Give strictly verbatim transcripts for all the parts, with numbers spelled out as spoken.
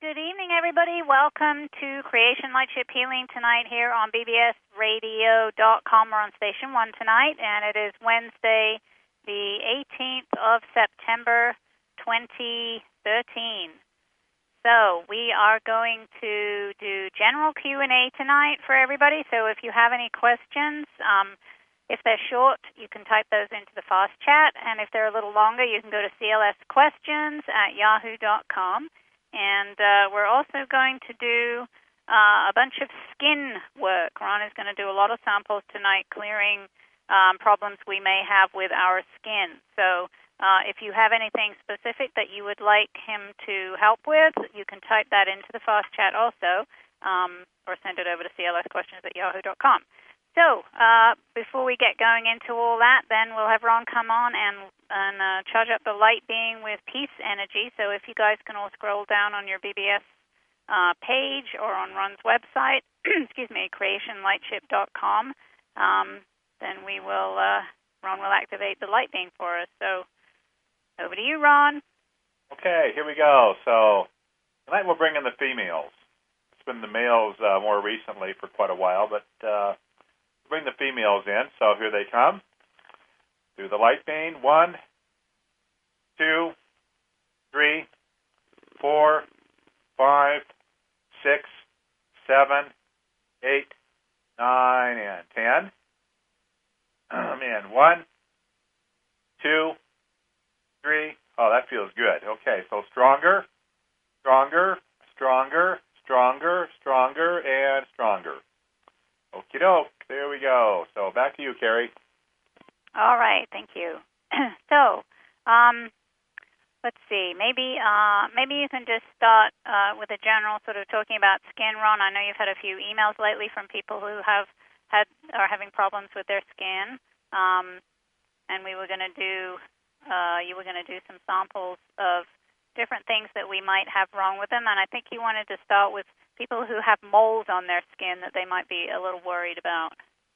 Good evening, everybody. Welcome to Creation Lightship Healing tonight here on B B S radio dot com. We're on Station one tonight, and it is Wednesday, the eighteenth of September, twenty thirteen. So we are going to do general Q and A tonight for everybody. So if you have any questions, um, if they're short, you can type those into the fast chat, and if they're a little longer, you can go to C L S questions at yahoo dot com. And uh, we're also going to do uh, a bunch of skin work. Ron is going to do a lot of samples tonight, clearing um, problems we may have with our skin. So uh, if you have anything specific that you would like him to help with, you can type that into the fast chat also, um, or send it over to C L S questions at yahoo dot com. So uh, before we get going into all that, then we'll have Ron come on and, and uh, charge up the light being with peace energy. So if you guys can all scroll down on your B B S uh, page or on Ron's website, excuse me, creation lightship dot com, um, then we will, uh, Ron will activate the light being for us. So over to you, Ron. Okay, here we go. So tonight we'll bring in the females. It's been the males uh, more recently for quite a while, but... Uh, bring the females in, so here they come. Do the light beam. One, two, three, four, five, six, seven, eight, nine, and ten. And one, two, three. Oh, that feels good. Okay, so stronger, stronger, stronger, stronger, stronger, and stronger. Okie doke. There we go. So back to you, Carrie. All right. Thank you. so, um, let's see. Maybe, uh, maybe you can just start uh, with a general sort of talking about skin, Ron. I know you've had a few emails lately from people who have had are having problems with their skin, um, and we were going to do. Uh, you were going to do some samples of different things that we might have wrong with them, and I think you wanted to start with people who have moles on their skin that they might be a little worried about.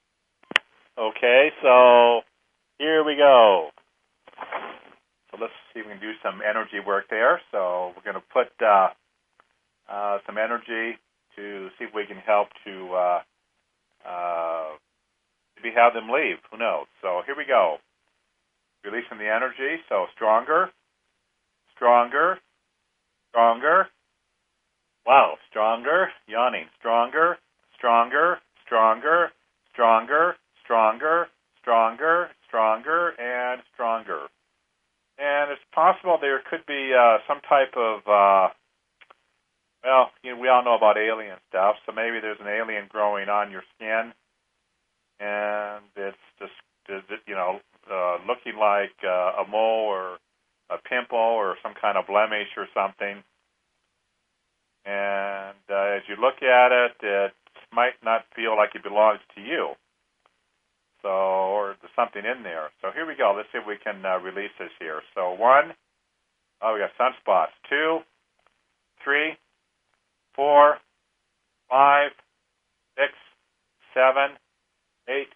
Okay, so here we go. So let's see if we can do some energy work there. So we're going to put uh, uh, some energy to see if we can help to uh, uh, maybe have them leave. Who knows? So here we go. Releasing the energy. So stronger, stronger, stronger. Wow, stronger, yawning, stronger, stronger, stronger, stronger, stronger, stronger, stronger, and stronger. And it's possible there could be uh, some type of, uh, well, you know, we all know about alien stuff, so maybe there's an alien growing on your skin, and it's just, you know, uh, looking like uh, a mole or a pimple or some kind of blemish or something. And uh, as you look at it, it might not feel like it belongs to you. So, or there's something in there. So here we go. Let's see if we can uh, release this here. So one, oh, we got sunspots. Two, three, four, five, six, seven, eight.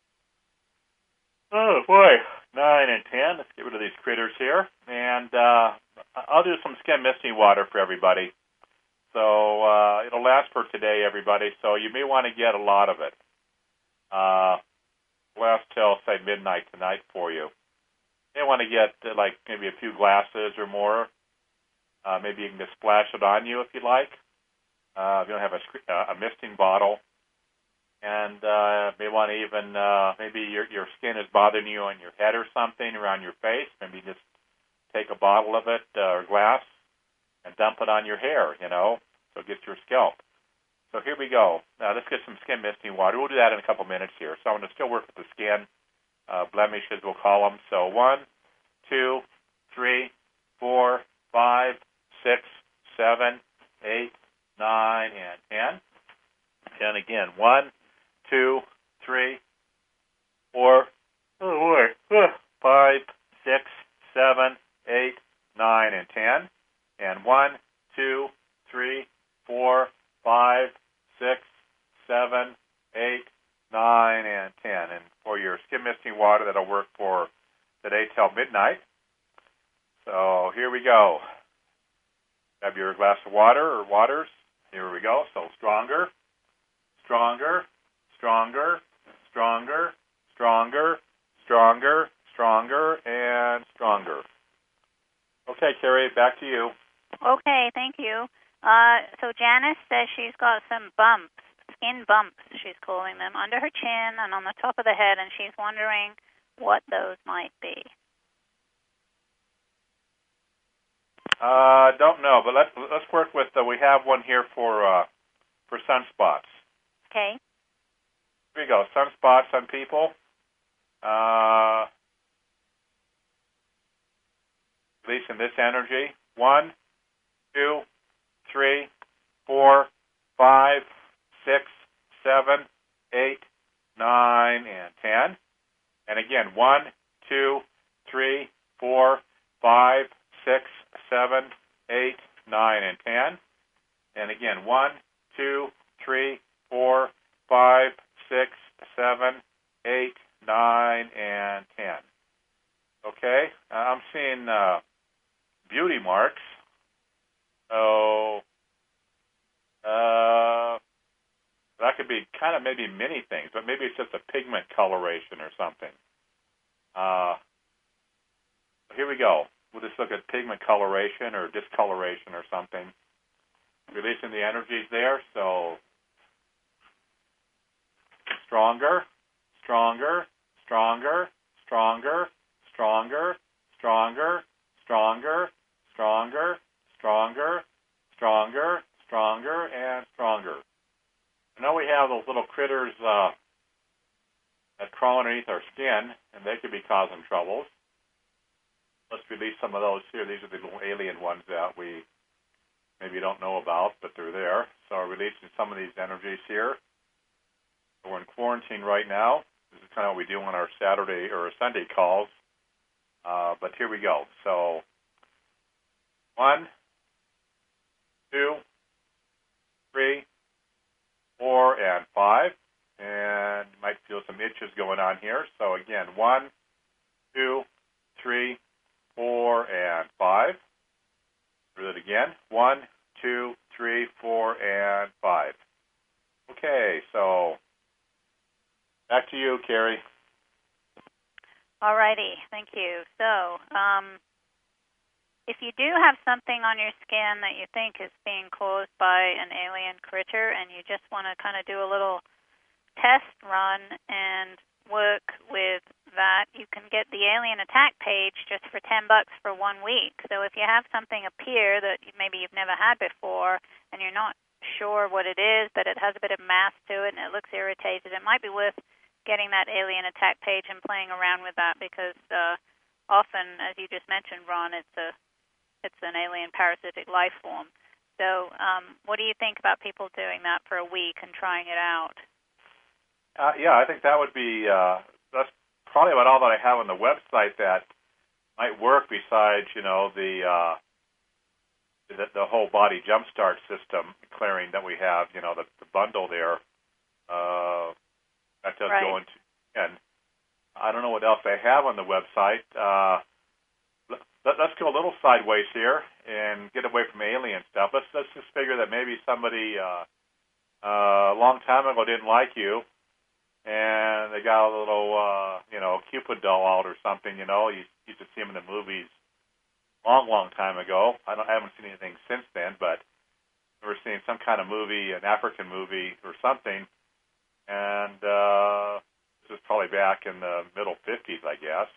Oh, boy. Nine and ten. Let's get rid of these critters here. And uh, I'll do some skin misting water for everybody. So uh, it'll last for today, everybody. So you may want to get a lot of it. Uh, last till, say, midnight tonight for you. You may want to get, uh, like, maybe a few glasses or more. Uh, maybe you can just splash it on you if you like. Uh, if you don't have a, uh, a misting bottle. And uh, may want to even, uh, maybe your, your skin is bothering you on your head or something, around your face. Maybe just take a bottle of it uh, or glass and dump it on your hair, you know, so it gets your scalp. So here we go. Now let's get some skin misting water. We'll do that in a couple minutes here. So I'm going to still work with the skin uh, blemishes, we'll call them. So one, two, three, four, five, six, seven, eight, nine, and ten. And again, one, two, three, four, oh boy, five, six, seven, eight, nine, and ten. And one, two, three, four, five, six, seven, eight, nine, and ten. And for your skin misting water, that'll work for today till midnight. So here we go. Have your glass of water or waters. Here we go. So stronger, stronger, stronger, stronger, stronger, stronger, stronger, and stronger. Okay, Carrie, back to you. Okay, thank you. Uh, so Janice says she's got some bumps, skin bumps, she's calling them, under her chin and on the top of the head, and she's wondering what those might be. Uh, don't know, but let's let's work with. Uh, we have one here for uh, for sunspots. Okay. Here we go. Sunspots on people. Uh, releasing this energy. One, two, three, four, five, six, seven, eight, nine, and ten. And again, one, two, three, four, five, six, seven, eight, nine, and ten. And again, one, two, three, four, five, six, seven, eight, nine, and ten. Okay, uh, I'm seeing uh, beauty marks. So uh, that could be kind of maybe many things, but maybe it's just a pigment coloration or something. Uh, here we go. We'll just look at pigment coloration or discoloration or something. Releasing the energies there, so stronger, stronger, stronger, stronger, stronger, stronger, stronger, stronger, stronger, stronger, stronger, and stronger. I know we have those little critters uh, that crawl underneath our skin, and they could be causing troubles. Let's release some of those here. These are the little alien ones that we maybe don't know about, but they're there. So we're releasing some of these energies here. So we're in quarantine right now. This is kind of what we do on our Saturday or Sunday calls. Uh, but here we go. So one, two, three, four, and five. And you might feel some itches going on here. So again, one, two, three, four, and five. Do it again. One, two, three, four, and five. Okay, so back to you, Carrie. All righty, thank you. So, um, if you do have something on your skin that you think is being caused by an alien critter and you just want to kind of do a little test run and work with that, you can get the Alien Attack page just for ten bucks for one week. So if you have something appear that maybe you've never had before and you're not sure what it is, but it has a bit of mass to it and it looks irritated, it might be worth getting that Alien Attack page and playing around with that, because uh, often, as you just mentioned, Ron, it's a it's an alien parasitic life form. So um, what do you think about people doing that for a week and trying it out? Uh, yeah, I think that would be, uh, that's probably about all that I have on the website that might work besides, you know, the, uh, the, the whole body jumpstart system clearing that we have, you know, the, the bundle there. Uh, that does right. go into, and I don't know what else they have on the website. Uh, let, let's go a little sideways here and get away from alien stuff. Let's, let's just figure that maybe somebody uh, uh, a long time ago didn't like you, and they got a little, uh, you know, Cupid doll out or something, you know. You used to see them in the movies long, long time ago. I, don't, I haven't seen anything since then, but we're seeing some kind of movie, an African movie or something, and uh, this is probably back in the middle fifties, I guess,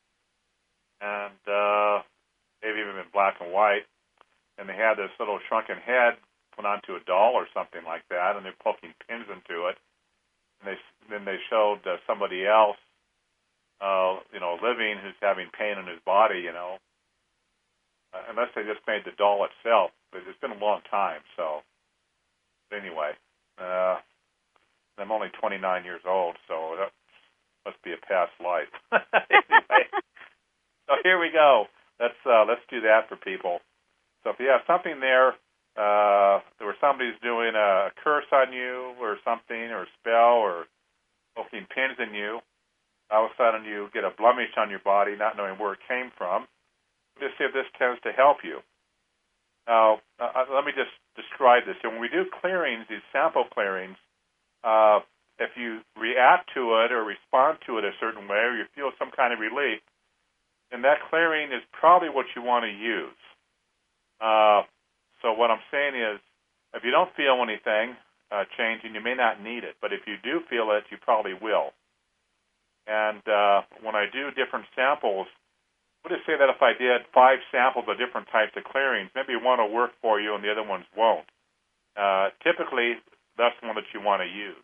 and uh, maybe even in black and white, and they had this little shrunken head put onto a doll or something like that, and they're poking pins into it. And they, then they showed uh, somebody else, uh, you know, living who's having pain in his body, you know, uh, unless they just made the doll itself. But it's been a long time, so anyway, uh, I'm only twenty-nine years old, so that must be a past life. Anyway, so here we go. Let's uh, let's do that for people. So if you have something there, Uh, where somebody's doing a curse on you or something, or a spell, or poking pins in you, all of a sudden you get a blemish on your body, not knowing where it came from. Just see if this tends to help you. Now, uh, let me just describe this. So when we do clearings, these sample clearings, uh, if you react to it or respond to it a certain way, or you feel some kind of relief, then that clearing is probably what you want to use. Uh, so what I'm saying is, if you don't feel anything uh, changing, you may not need it. But if you do feel it, you probably will. And uh, when I do different samples, we'll just say that if I did five samples of different types of clearings, maybe one will work for you and the other ones won't. Uh, typically, that's the one that you want to use.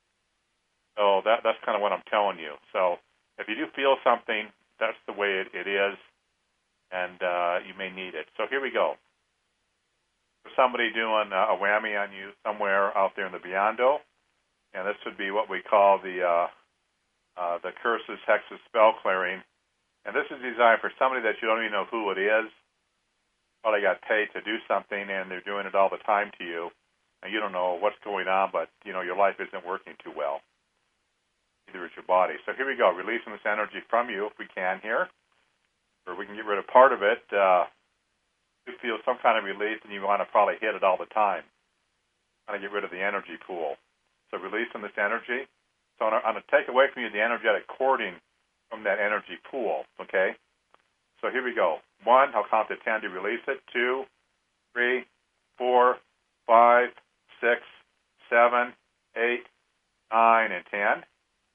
So that, that's kind of what I'm telling you. So if you do feel something, that's the way it, it is, and uh, you may need it. So here we go. For somebody doing uh, a whammy on you somewhere out there in the Beyando, and this would be what we call the uh, uh, the curses, hexes, spell clearing. And this is designed for somebody that you don't even know who it is. Well, they got paid to do something, and they're doing it all the time to you, and you don't know what's going on, but you know your life isn't working too well. Either is your body. So here we go, releasing this energy from you if we can here, or we can get rid of part of it. Uh, you feel some kind of relief, and you want to probably hit it all the time. Want to get rid of the energy pool. So releasing this energy. So I'm going to take away from you the energetic cording from that energy pool, okay? So here we go. One, I'll count to ten to release it. Two, three, four, five, six, seven, eight, nine, and ten.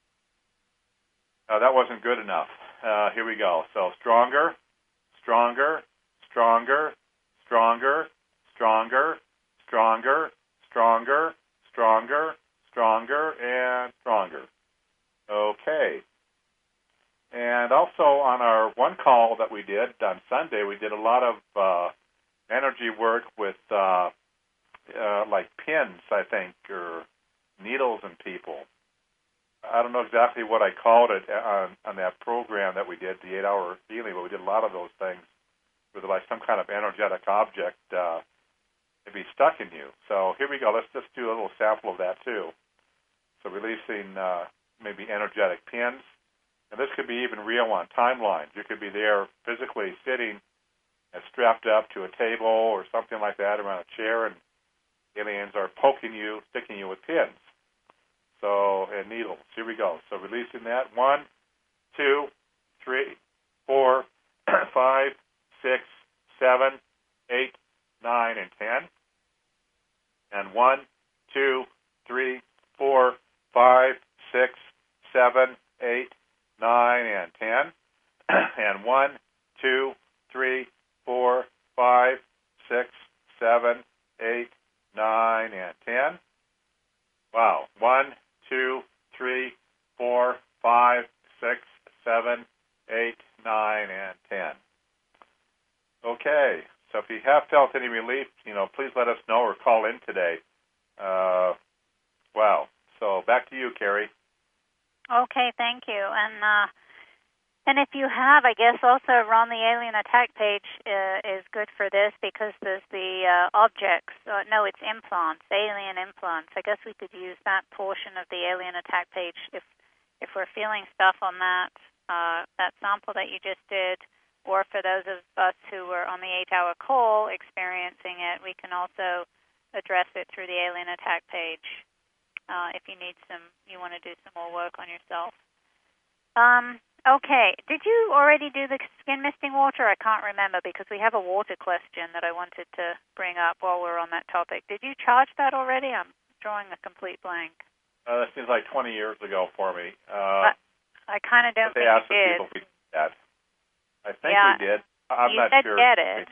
Uh, that wasn't good enough. Uh, here we go. So stronger, stronger, stronger, stronger, stronger, stronger, stronger, stronger, stronger, and stronger. Okay. And also on our one call that we did on Sunday, we did a lot of uh, energy work with uh, uh, like pins, I think, or needles in people. I don't know exactly what I called it on, on that program that we did, the eight-hour healing, but we did a lot of those things with like some kind of energetic object uh, to be stuck in you. So here we go. Let's just do a little sample of that too. So releasing uh, maybe energetic pins. And this could be even real on timelines. You could be there physically sitting and strapped up to a table or something like that around a chair, and aliens are poking you, sticking you with pins. So, and needles. Here we go. So releasing that. One, two, three, four, five, six, seven, eight, nine, and ten. And one, two, three, four, five, six, seven, eight, nine, and ten. And one, two, three, four, five, six, seven, eight, nine, and ten. Wow. One, two, three, four, five, six, seven, eight, nine, and ten. Okay. So if you have felt any relief, you know, please let us know or call in today. Uh, wow. So back to you, Carrie. Okay, thank you. And uh, and if you have, I guess also Ron, the Alien Attack page uh, is good for this because there's the uh, objects. Uh, no, it's implants, alien implants. I guess we could use that portion of the Alien Attack page if if we're feeling stuff on that uh, that sample that you just did, or for those of us who were on the eight-hour call experiencing it, we can also address it through the Alien Attack page. Uh, if you need some, you want to do some more work on yourself. Um, okay. Did you already do the skin misting water? I can't remember because we have a water question that I wanted to bring up while we're on that topic. Did you charge that already? I'm drawing a complete blank. Uh, that seems like twenty years ago for me. Uh, I, I kind of don't think you did. People if we did that. I think yeah, we did. I'm you not said sure. Get it.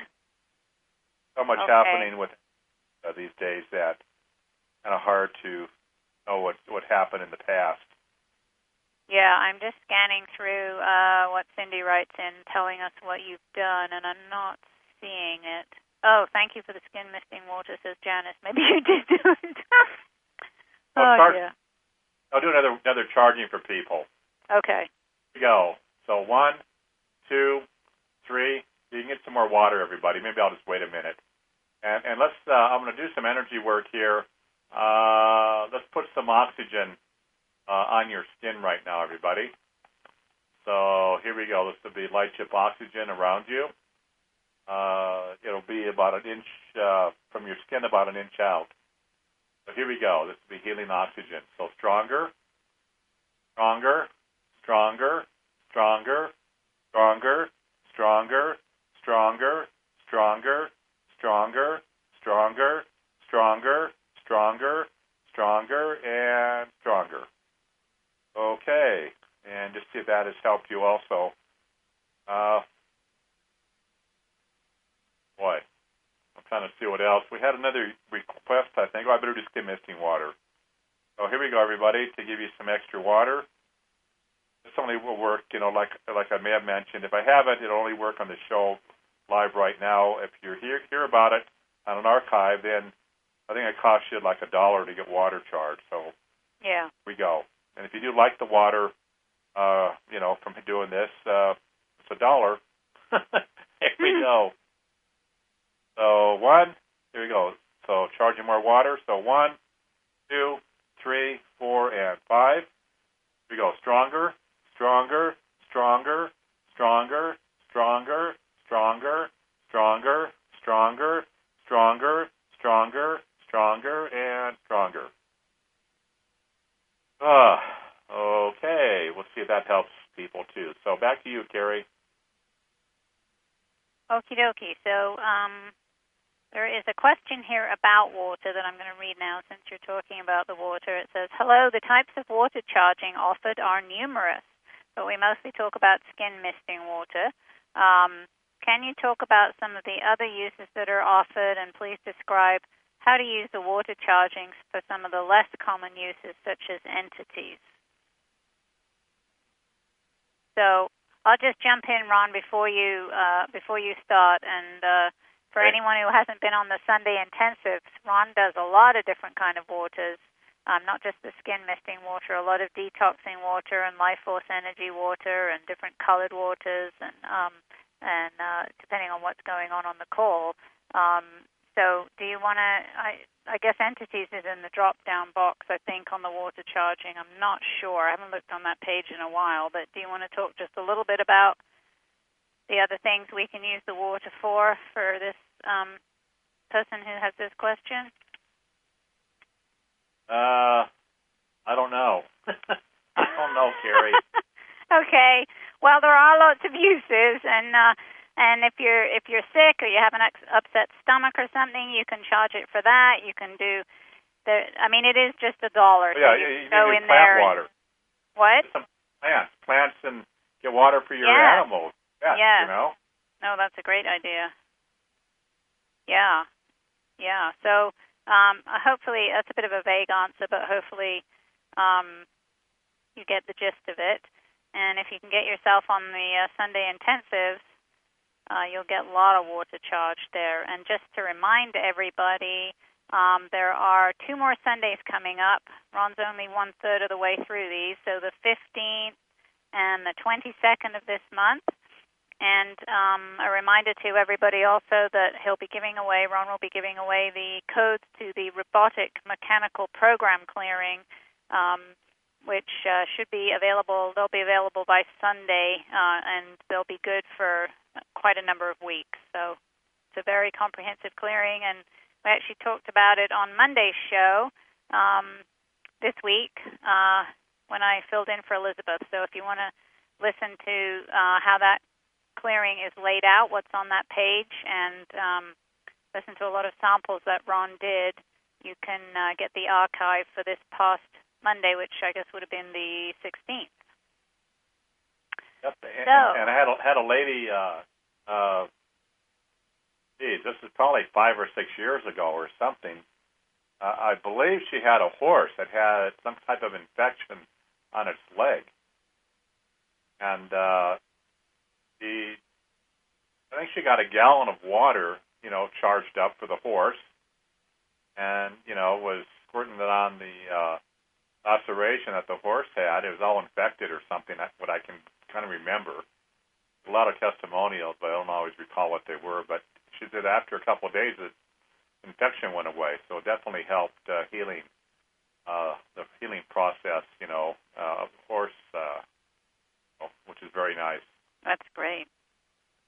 So much okay. happening with uh, these days that kind of hard to know what what happened in the past. Yeah, I'm just scanning through uh, what Cindy writes in, telling us what you've done, and I'm not seeing it. Oh, thank you for the skin misting water, says Janice. Maybe you did do it. Well, oh, charge, yeah. I'll do another another charging for people. Okay. Here we go. So one, two, three. You can get some more water, everybody. Maybe I'll just wait a minute. And, and let's. Uh, I'm going to do some energy work here. Uh, let's put some oxygen uh, on your skin right now, everybody. So here we go. This will be light chip oxygen around you. uh, it'll be about an inch uh, from your skin, about an inch out. So here we go. This will be healing oxygen. So stronger, stronger, stronger, stronger, stronger, stronger, stronger, stronger, stronger, stronger, stronger, stronger, stronger, and stronger. Okay, and just see if that has helped you also. Uh, boy, I'm trying to see what else. We had another request, I think. Oh, I better do skin misting water. So here we go, everybody, to give you some extra water. This only will work, you know, like like I may have mentioned. If I haven't, it'll only work on the show live right now. If you hear hear about it on an archive, then I think it costs you like a dollar to get water charged. So yeah, here we go. And if you do like the water, uh, you know, from doing this, uh, it's a dollar. Here we go. So one, here we go. So charging more water. So one, two, three, four, and five. Here we go. Stronger, stronger, stronger, stronger, stronger, stronger, stronger, stronger, stronger, stronger, stronger, and stronger. Ah, okay. We'll see if that helps people too. So back to you, Carrie. Okie dokie. So um, there is a question here about water that I'm going to read now since you're talking about the water. It says, hello, the types of water charging offered are numerous, but we mostly talk about skin misting water. Um, can you talk about some of the other uses that are offered, and please describe how to use the water charging for some of the less common uses, such as entities? So I'll just jump in, Ron, before you uh, before you start. And uh, for Okay. anyone who hasn't been on the Sunday intensives, Ron does a lot of different kind of waters, um, not just the skin misting water, a lot of detoxing water and life force energy water and different colored waters, and um, and uh, depending on what's going on on the call. Um, So do you want to, I, I guess entities is in the drop-down box, I think, on the water charging. I'm not sure. I haven't looked on that page in a while, but do you want to talk just a little bit about the other things we can use the water for, for this um, person who has this question? Uh, I don't know. I don't know, Carrie. Okay. Well, there are lots of uses, and uh, and if you're if you're sick or you have an upset stomach or something, you can charge it for that. You can do the. I mean, it is just a dollar. Oh, yeah, so you, you, you can go can in plant there. water. And, what? Some plants, plants, and get water for your yes. animals. Yes, yes. you know. No, that's a great idea. Yeah, yeah. So um, hopefully that's a bit of a vague answer, but hopefully um, you get the gist of it. And if you can get yourself on the uh, Sunday intensives, uh, you'll get a lot of water charged there. And just to remind everybody, um, there are two more Sundays coming up. Ron's only one-third of the way through these, so the fifteenth and the twenty-second of this month. And um, a reminder to everybody also that he'll be giving away, Ron will be giving away the codes to the robotic mechanical program clearing, um, which uh, should be available. They'll be available by Sunday, uh, and they'll be good for quite a number of weeks. So it's a very comprehensive clearing, and we actually talked about it on Monday's show um, this week uh, when I filled in for Elizabeth. So if you want to listen to uh, how that clearing is laid out, what's on that page, and um, listen to a lot of samples that Ron did, you can uh, get the archive for this past Monday, which I guess would have been the sixteenth. Yep, and, So, and I had a, had a lady, uh, uh, geez, this is probably five or six years ago or something. Uh, I believe she had a horse that had some type of infection on its leg. And uh, she, I think she got a gallon of water, you know, charged up for the horse, and, you know, was squirting it on the uh, laceration that the horse had. It was all infected or something, that's what I can kind of remember. A lot of testimonials, but I don't always recall what they were. But she said after a couple of days, the infection went away. So it definitely helped uh, healing, uh, the healing process, you know, uh, of the horse, uh, which is very nice. That's great.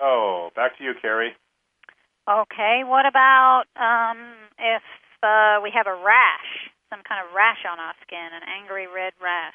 Oh, back to you, Carrie. Okay, what about um, if uh, we have a rash, some kind of rash on our skin, an angry red rash?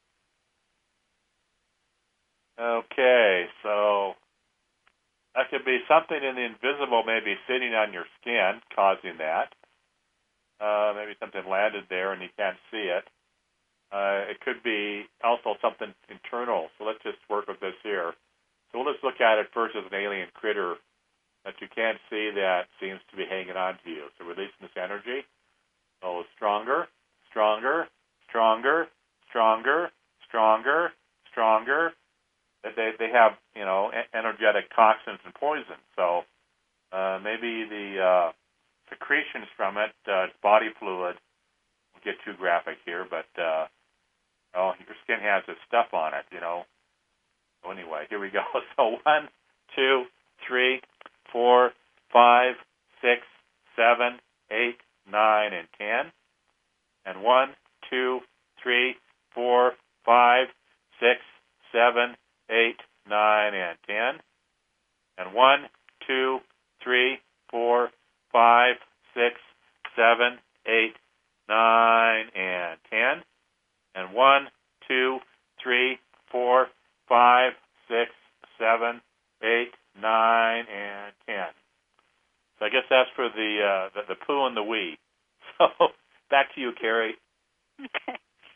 Okay, so that could be something in the invisible maybe sitting on your skin causing that. Uh, maybe something landed there and you can't see it. Uh, it could be also something internal. So let's just work with this here. So we'll just look at it first as an alien critter that you can't see that seems to be hanging on to you. So releasing this energy. So stronger, stronger, stronger, stronger, stronger, stronger. That they they have, you know, energetic toxins and poisons. So uh, maybe the uh, secretions from it, uh, it's body fluid. We'll get too graphic here, but uh, oh, your skin has this stuff on it, you know. So anyway, here we go. So one, two, three, four, five, six, seven, eight, nine, and ten. And one, two, three, four, five, six, seven, eight, nine, and ten. And one, two, three, four, five, six, seven, eight, nine, and ten. And one, two, three, four, five, six, seven, eight, nine, and ten. So I guess that's for the uh, the, the poo and the wee. So back to you, Carrie. Okay.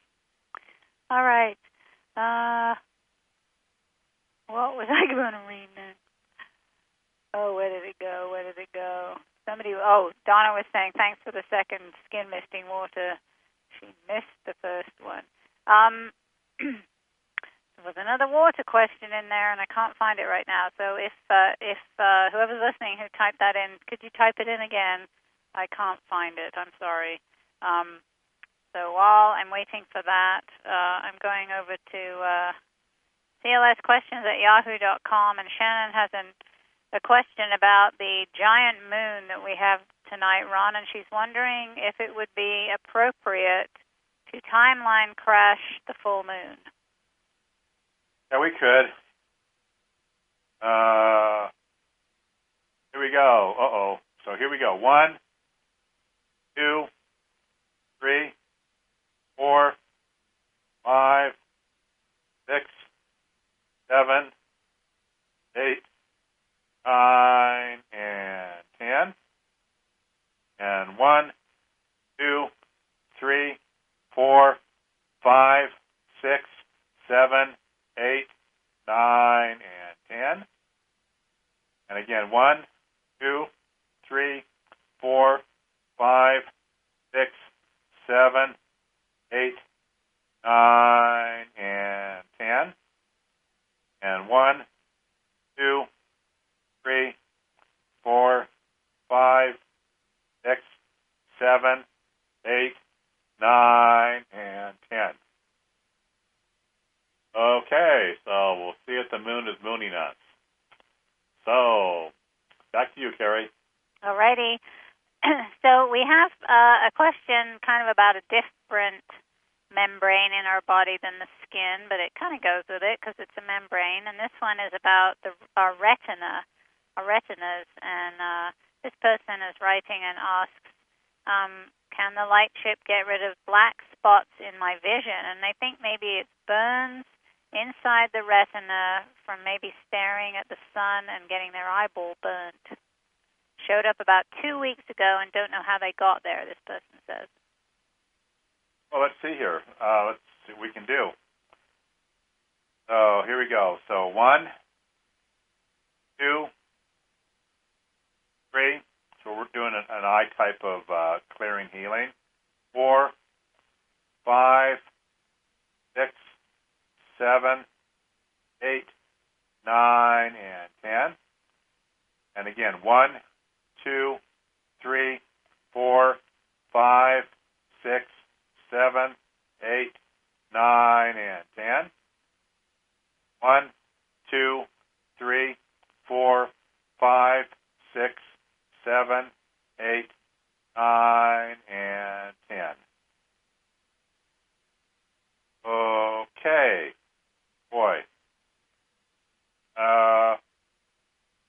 All right. Uh, what was I going to read next? Oh, where did it go? Where did it go? Somebody, oh, Donna was saying, thanks for the second skin misting water. She missed the first one. Um, there was another water question in there, and I can't find it right now. So if uh, if uh, whoever's listening who typed that in, could you type it in again? I can't find it. I'm sorry. Um, so while I'm waiting for that, uh, I'm going over to uh, C L S questions at yahoo dot com, and Shannon has an, a question about the giant moon that we have tonight, Ron, and she's wondering if it would be appropriate to timeline crash the full moon. Yeah, we could. Uh, here we go. Uh-oh. So here we go. One, two, three, four, five, six, seven, eight, nine, and ten. And one, two, three, four, five, six, seven, eight, nine, and ten. And again, one, two, three, four, five, six, seven, eight, nine, and ten. And one, two, three, four, five, six, seven, eight, nine, and ten. Okay, so we'll see if the moon is mooning us. So, back to you, Carrie. All righty. So we have uh, a question kind of about a different membrane in our body than the skin, but it kind of goes with it because it's a membrane. And this one is about the, our retina, our retinas. And uh, this person is writing and asks, um, can the light chip get rid of black spots in my vision? And they think maybe it's burns inside the retina from maybe staring at the sun and getting their eyeball burnt. Showed up about two weeks ago and don't know how they got there, this person says. Well, let's see here. Uh, let's see what we can do. So here we go. So one, two, three. So we're doing an, an eye type of uh, clearing healing. Four, five, six, seven, eight, nine, and ten. And again, one, two, three, four, five, six, seven, eight, nine, and ten. One, two, three, four, five, six, seven, eight, nine, and ten. Okay. Boy. Uh,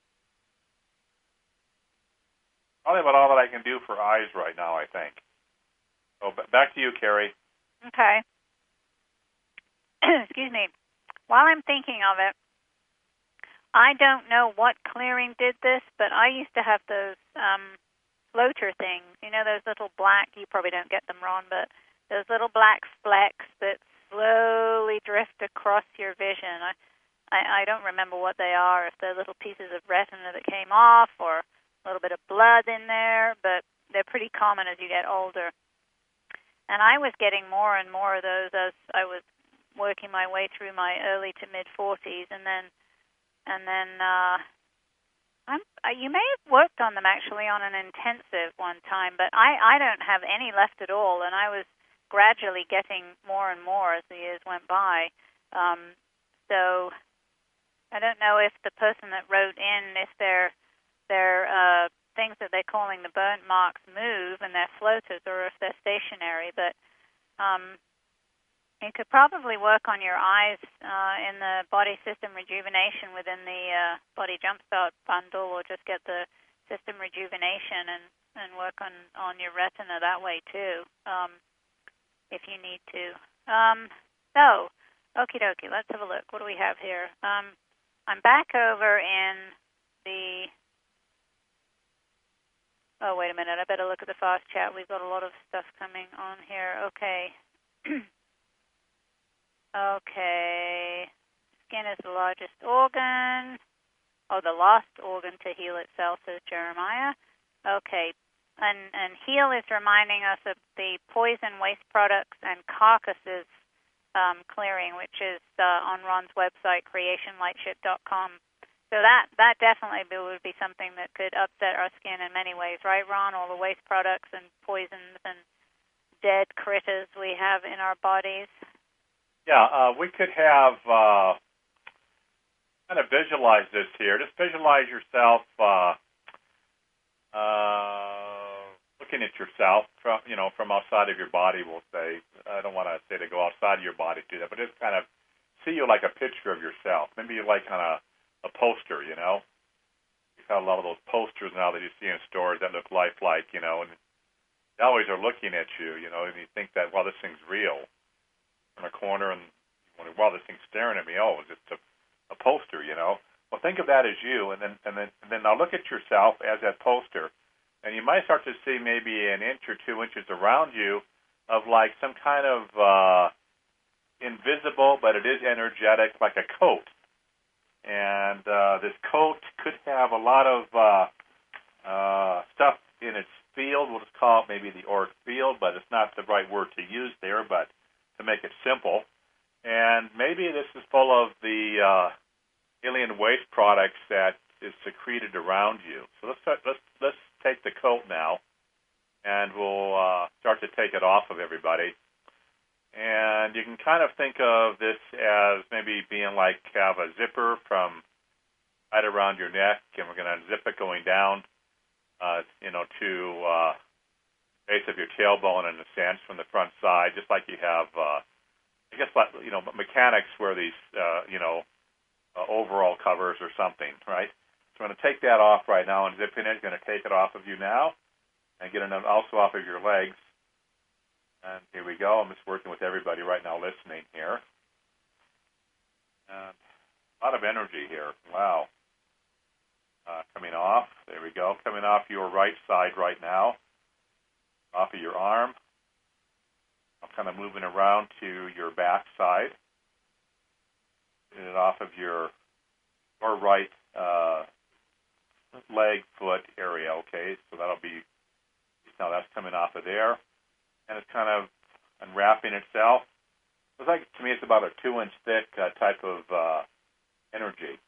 eyes right now, I think. So back to you, Carrie. Okay. Excuse me. While I'm thinking of it, I don't know what clearing did this, but I used to have those um, floater things. You know, those little black, you probably don't get them, Ron, but those little black flecks that slowly drift across your vision. I, I, I don't remember what they are, if they're little pieces of retina that came off or a little bit of blood in there, but they're pretty common as you get older. And I was getting more and more of those as I was working my way through my early to mid forties, and then and then uh, I'm, uh, you may have worked on them actually on an intensive one time, but I, I don't have any left at all, and I was gradually getting more and more as the years went by. Um, so I don't know if the person that wrote in, if their their uh, things that they're calling the burnt marks move and they're floaters, or if they're stationary, but um, you could probably work on your eyes uh, in the Body System Rejuvenation within the uh, Body Jumpstart bundle, or just get the System Rejuvenation and, and work on, on your retina that way too, um, if you need to. Um, so, okie dokie, let's have a look. What do we have here? Um, I'm back over in the... Oh, wait a minute. I better look at the fast chat. We've got a lot of stuff coming on here. Okay. Okay, skin is the largest organ, or the last organ to heal itself, says Jeremiah. Okay, and, and heal is reminding us of the poison waste products and carcasses um, clearing, which is uh, on Ron's website, creation lightship dot com. So that, that definitely would be something that could upset our skin in many ways, right, Ron? All the waste products and poisons and dead critters we have in our bodies. Yeah, uh, we could have uh, kind of visualize this here. Just visualize yourself uh, uh, looking at yourself from, you know, from outside of your body, we'll say. I don't want to say to go outside of your body to do that, but just kind of see you like a picture of yourself. Maybe you like kind of a poster, you know. You've got a lot of those posters now that you see in stores that look lifelike, you know, and they always are looking at you, you know, and you think that, well, this thing's real. In a corner, and you wonder, well, this thing's staring at me. Oh, it's just a, a poster, you know. Well, think of that as you, and then and then and then now look at yourself as that poster, and you might start to see maybe an inch or two inches around you of like some kind of uh, invisible, but it is energetic, like a coat. And uh, this coat could have a lot of uh, uh, stuff in its field. We'll just call it maybe the auric field, but it's not the right word to use there, but to make it simple. And maybe this is full of the uh, alien waste products that is secreted around you. So let's start, let's let's take the coat now, and we'll uh, start to take it off of everybody. And you can kind of think of this as maybe being like have a zipper from right around your neck, and we're going to zip it going down, uh, you know, to uh, base of your tailbone in a sense from the front side, just like you have, uh, I guess, like, you know, mechanics wear these, uh, you know, uh, overall covers or something, right? So I'm going to take that off right now and zip in it. I'm going to take it off of you now and get it also off of your legs. And here we go. I'm just working with everybody right now listening here. And a lot of energy here. Wow. Uh, coming off. There we go. Coming off your right side right now. Off of your arm. I'm kind of moving around to your back side. Get it off of your or right uh, leg, foot area. Okay, so that'll be, now that's coming off of there. And it's kind of unwrapping itself. It's like, to me, it's about a two-inch thick uh, type of uh, energy.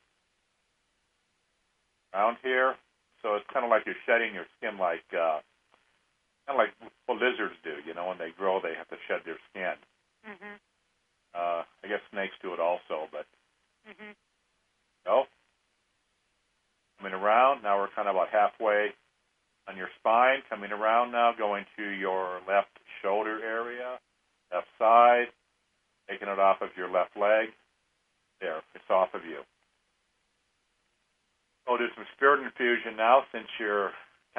Around here, so it's kind of like you're shedding your skin like... Uh, kind of like what lizards do, you know, when they grow, they have to shed their skin. Mm-hmm. Uh, I guess snakes do it also, but mm-hmm. No. Coming around, now we're kind of about halfway on your spine, coming around now, going to your left shoulder area, left side, taking it off of your left leg. There, it's off of you. Oh, do some spirit infusion now, since you're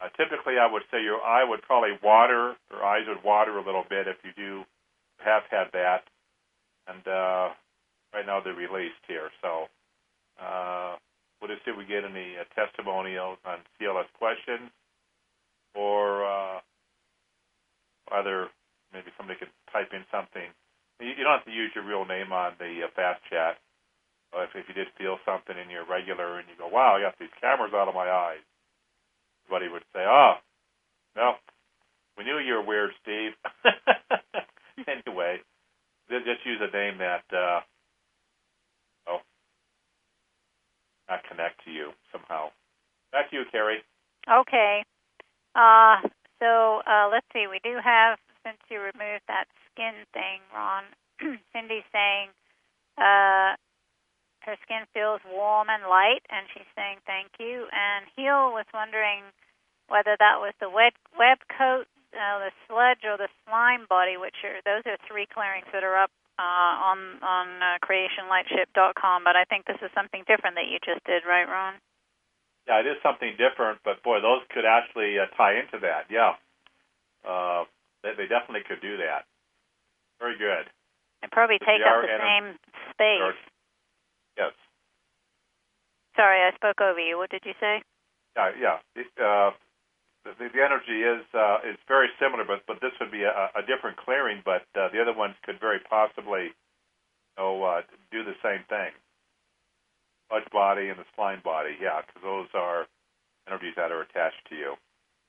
Uh, typically, I would say your eye would probably water, or eyes would water a little bit if you do have had that. And uh, right now they're released here. So uh, we'll just see if we get any uh, testimonials on C L S questions, or uh, either maybe somebody could type in something. You, you don't have to use your real name on the uh, fast chat. Uh, if, if you did feel something in your regular and you go, wow, I got these cameras out of my eyes, somebody would say, oh, no, we knew you were weird, Steve. Anyway, just use a name that, uh, oh, not connect to you somehow. Back to you, Carrie. Okay. Uh, so uh, let's see. We do have, since you removed that skin thing, Ron, Cindy's saying uh, her skin feels warm and light, and she's saying thank you. And Heel was wondering whether that was the web, web coat, uh, the sludge, or the slime body, which are, those are three clearings that are up uh, on, on uh, creation lightship dot com. But I think this is something different that you just did, right, Ron? Yeah, it is something different, but boy, those could actually uh, tie into that. Yeah, uh, they, they definitely could do that. Very good. And probably take up the same space. Yes. Sorry, I spoke over you. What did you say? Yeah, yeah. It, uh, the, the energy is uh, is very similar, but but this would be a, a different clearing. But uh, the other ones could very possibly, you know, uh, do the same thing. Sludge body and the slime body, yeah, because those are energies that are attached to you.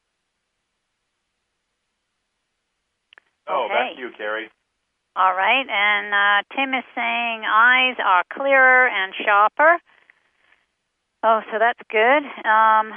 Oh, okay. Back to you, Carrie. All right, and uh, Tim is saying eyes are clearer and sharper. Oh, so that's good. Um,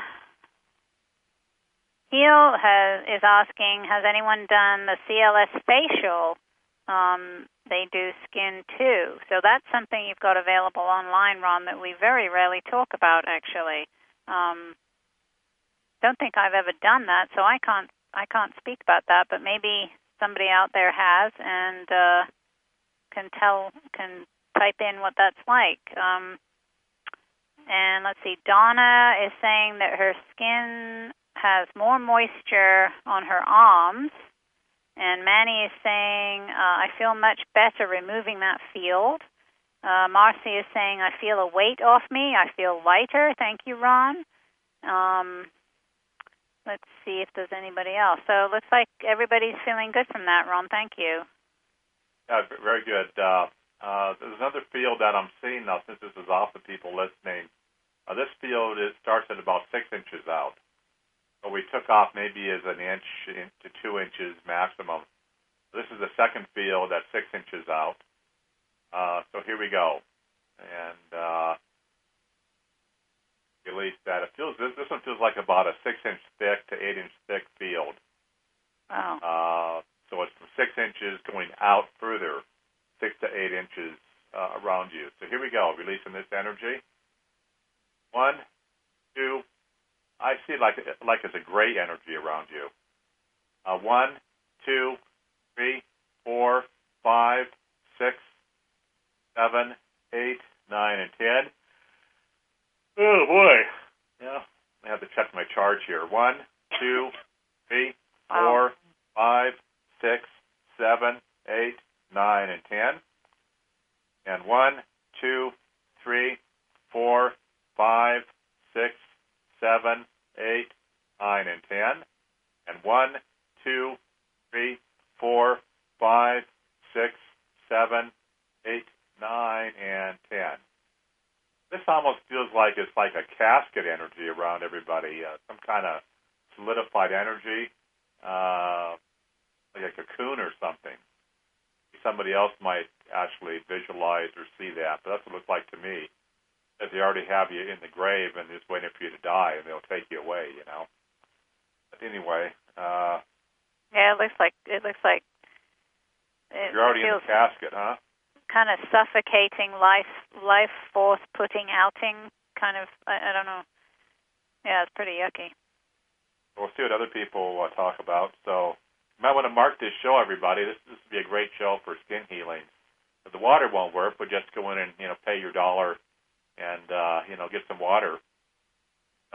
Heel has, is asking, has anyone done the C L S facial? Um, they do skin too. So that's something you've got available online, Ron, that we very rarely talk about, actually. Um, don't think I've ever done that, so I can't I can't speak about that, but maybe somebody out there has and uh, can tell, can type in what that's like. Um, and let's see, Donna is saying that her skin has more moisture on her arms. And Manny is saying, uh, I feel much better removing that field. Uh, Marcy is saying, I feel a weight off me. I feel lighter. Thank you, Ron. Um, let's see if there's anybody else. So it looks like everybody's feeling good from that, Ron. Thank you. Yeah, very good. Uh, uh, there's another field that I'm seeing now, since this is off the people listening. Uh, this field is, starts at about six inches out. So we took off maybe as an inch to two inches maximum. This is the second field that's six inches out. Uh, so here we go. And uh, release that. It feels this, this one feels like about a six-inch thick to eight-inch thick field. Wow. Uh, so it's from six inches going out further, six to eight inches uh, around you. So here we go, releasing this energy. One, two, I see it like, like it's a gray energy around you. Uh, one, two, three, four, five, six, seven, eight, nine, and ten. Oh, boy. Yeah, I have to check my charge here. One, two, three, four, five, six, seven, eight, nine, and ten. And one, two, three, four, five, six, seven, eight, nine, and ten. And one, two, three, four, five, six, seven, eight, nine, and ten. This almost feels like it's like a casket energy around everybody, uh, some kind of solidified energy, uh, like a cocoon or something. Somebody else might actually visualize or see that, but that's what it looks like to me. That they already have you in the grave and just waiting for you to die, and they'll take you away, you know. But anyway, uh, yeah, it looks like it looks like it you're already in the casket, huh? Kind of suffocating life, life force putting outing, kind of. I, I don't know. Yeah, it's pretty yucky. We'll see what other people uh, talk about. So you might want to mark this show, everybody. This this would be a great show for skin healing. If the water won't work, but just go in and you know pay your dollar and uh, you know get some water.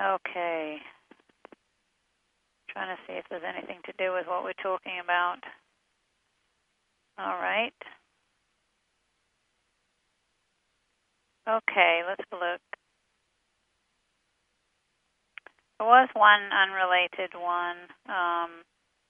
Okay. Trying to see if there's anything to do with what we're talking about. All right. Okay, let's look. There was one unrelated one. Um,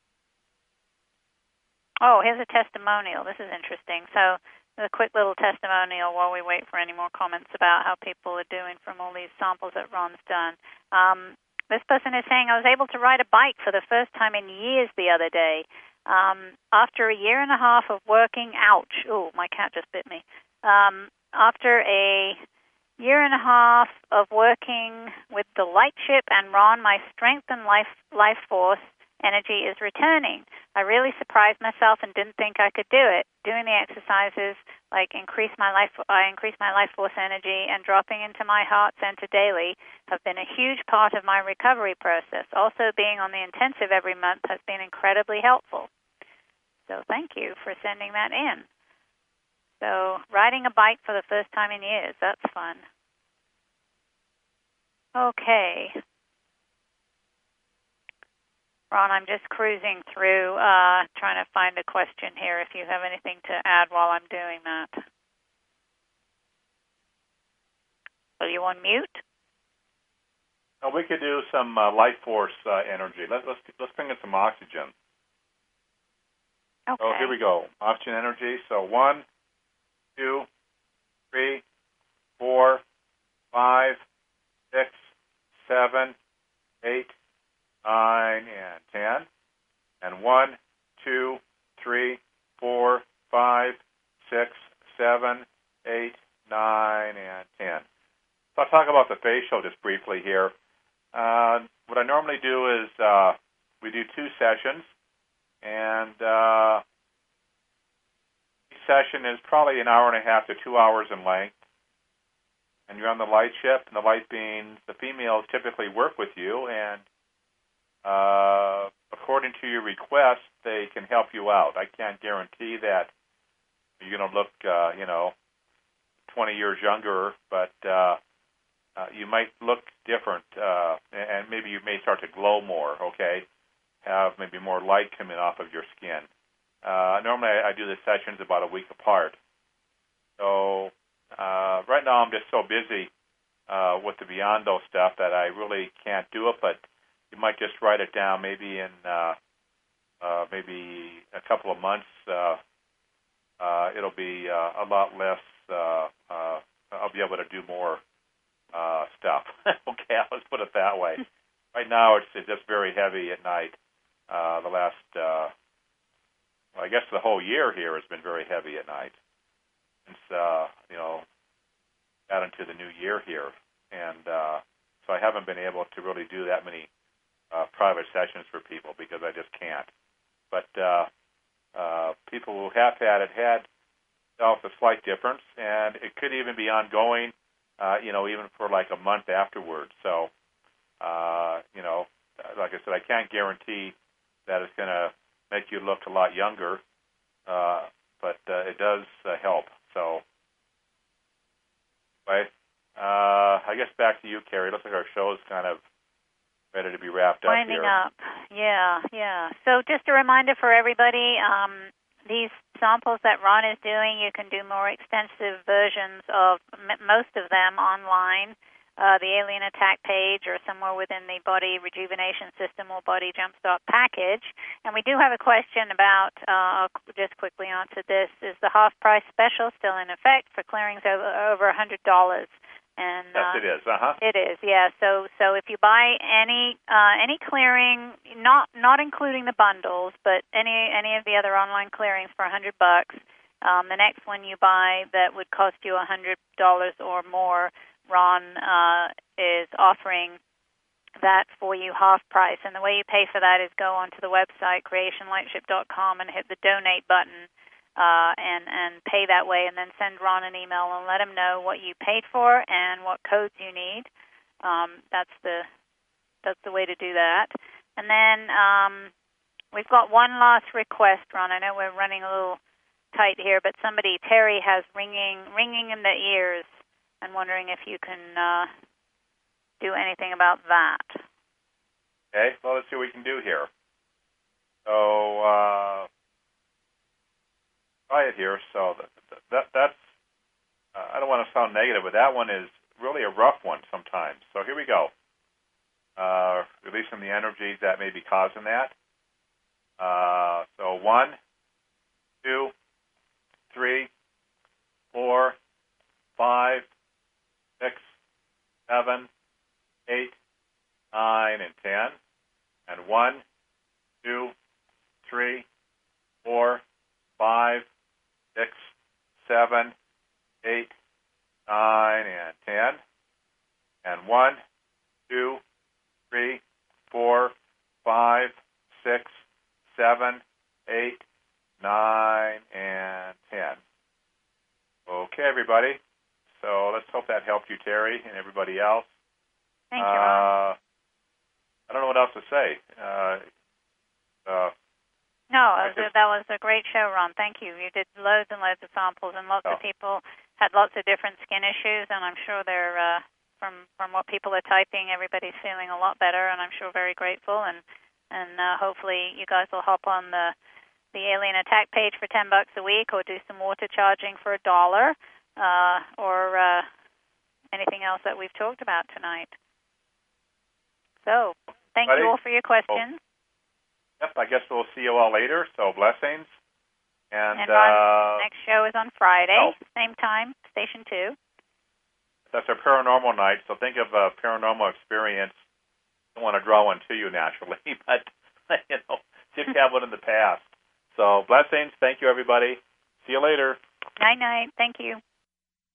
oh, here's a testimonial. This is interesting. So a quick little testimonial while we wait for any more comments about how people are doing from all these samples that Ron's done. Um, this person is saying, I was able to ride a bike for the first time in years the other day. Um, after a year and a half of working, ouch, oh, my cat just bit me. Um, after a year and a half of working with the Lightship and Ron, my strength and life life force energy is returning. I really surprised myself and didn't think I could do it. Doing the exercises like increase my life, I increase my life force energy and dropping into my heart center daily have been a huge part of my recovery process. Also, being on the intensive every month has been incredibly helpful. So thank you for sending that in. So riding a bike for the first time in years, that's fun. Okay. Ron, I'm just cruising through, uh, trying to find a question here if you have anything to add while I'm doing that. Are you on mute? Oh, we could do some uh, life force uh, energy. Let, let's let's bring in some oxygen. Okay. So here we go. Oxygen energy. So one, two, three, four, five, six, seven, eight, nine, and ten. And one, two, three, four, five, six, seven, eight, nine, and ten. So I'll talk about the facial just briefly here. Uh, what I normally do is uh, we do two sessions, and uh, each session is probably an hour and a half to two hours in length. And you're on the Lightship, and the light beings, the females typically work with you, and uh, according to your request, they can help you out. I can't guarantee that you're going to look, uh, you know, twenty years younger, but uh, uh, you might look different, uh, and maybe you may start to glow more, okay? Have maybe more light coming off of your skin. Uh, normally, I, I do the sessions about a week apart. So uh, right now, I'm just so busy uh, with the Beyond Those stuff that I really can't do it, but you might just write it down maybe in uh, uh, maybe a couple of months. Uh, uh, it'll be uh, a lot less. Uh, uh, I'll be able to do more uh, stuff. Okay, let's put it that way. Right now, it's, it's just very heavy at night. Uh, the last, uh, well, I guess the whole year here has been very heavy at night. Since, uh, you know, got into the new year here. And uh, so I haven't been able to really do that many uh, private sessions for people because I just can't. But uh, uh, people who have had it had felt a slight difference, and it could even be ongoing, uh, you know, even for like a month afterwards. So, uh, you know, like I said, I can't guarantee that it's going to make you look a lot younger, uh, but uh, it does uh, help. So, right, uh, I guess back to you, Carrie. Looks like our show is kind of ready to be wrapped up Winding here. up. Yeah, yeah. So just a reminder for everybody, um, these samples that Ron is doing, you can do more extensive versions of m- most of them online. Uh, the Alien Attack page or somewhere within the Body Rejuvenation System or Body Jumpstart package. And we do have a question about, uh, I'll just quickly answer this, is the half-price special still in effect for clearings over, over one hundred dollars? And, yes, uh, it is. Uh-huh. It is, yeah. So so if you buy any uh, any clearing, not not including the bundles, but any any of the other online clearings for one hundred bucks, um, the next one you buy that would cost you one hundred dollars or more, Ron uh, is offering that for you half price. And the way you pay for that is go onto the website, creation lightship dot com, and hit the donate button uh, and, and pay that way, and then send Ron an email and let him know what you paid for and what codes you need. Um, that's the that's the way to do that. And then um, we've got one last request, Ron. I know we're running a little tight here, but somebody, Terry, has ringing ringing in the ears and wondering if you can uh, do anything about that. Okay, well, let's see what we can do here. So, uh, try it here. So that, that that's, uh, I don't want to sound negative, but that one is really a rough one sometimes. So here we go. Uh, releasing the energies that may be causing that. Uh, so one, two, three, four, five, six, seven, eight, nine, and ten. And one, two, three, four, five, six, seven, eight, nine, and ten. And one, two, three, four, five, six, seven, eight, nine, and ten. Okay, everybody. So let's hope that helped you, Terry, and everybody else. Thank you, Ron. Uh, I don't know what else to say. Uh, uh, no, I it was, just, that was a great show, Ron. Thank you. You did loads and loads of samples, and lots oh. of people had lots of different skin issues, and I'm sure they're, uh, from, from what people are typing, everybody's feeling a lot better, and I'm sure very grateful, and, and uh, hopefully you guys will hop on the, the Alien Attack page for ten bucks a week, or do some water charging for a dollar, uh, or uh, anything else that we've talked about tonight. So, thank Buddy? you all for your questions. Oh. Yep, I guess we'll see you all later, so blessings. And, and Ron, uh, next show is on Friday, oh. same time, Station two. That's our paranormal night, so think of a paranormal experience. I don't want to draw one to you naturally, but, you know, if you have one in the past. So blessings. Thank you, everybody. See you later. Night-night. Thank you.